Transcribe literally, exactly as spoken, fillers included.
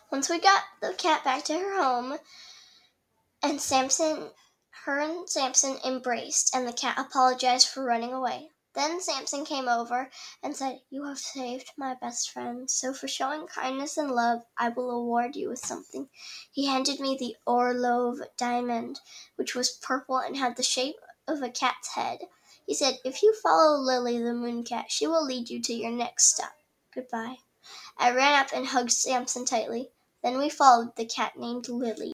Once we got the cat back to her home, and Samson, her and Samson embraced, and the cat apologized for running away. Then Samson came over and said, "You have saved my best friend, so for showing kindness and love, I will award you with something." He handed me the Orlov diamond, which was purple and had the shape of a cat's head. He said, "If you follow Lily the moon cat, she will lead you to your next stop. Goodbye." I ran up and hugged Samson tightly. Then we followed the cat named Lily.